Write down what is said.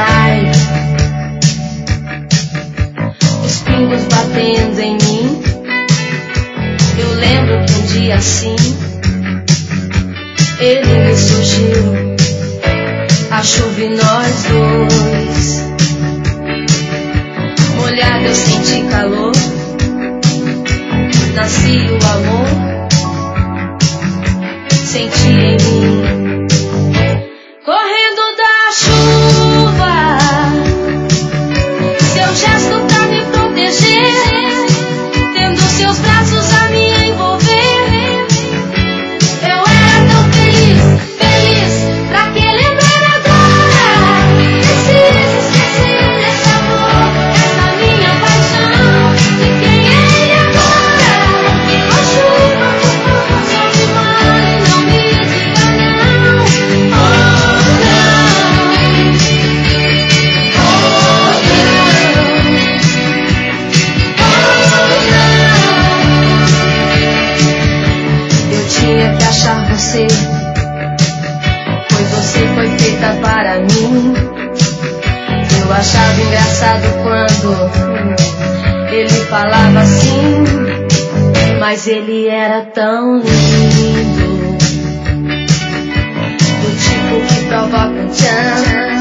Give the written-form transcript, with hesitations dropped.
cai, os pingos batendo em mim. Eu lembro que um dia assim ele me surgiu, a chuva e nós dois. Molhado eu senti calor, nasci o amor, senti em mim. Correndo da chuva, seu gesto pra me proteger, tendo seus braços a me envolver. Eu era tão feliz, feliz, pra que lembrar agora? Preciso esquecer esse amor, essa minha paixão. De quem é ele agora? A chuva por favor só me molhe, não me diga não. Oh não, eu tinha que achar você, pois você foi feita para mim. Eu achava engraçado quando ele falava assim, mas ele era tão lindo, do tipo que provoca um tchan.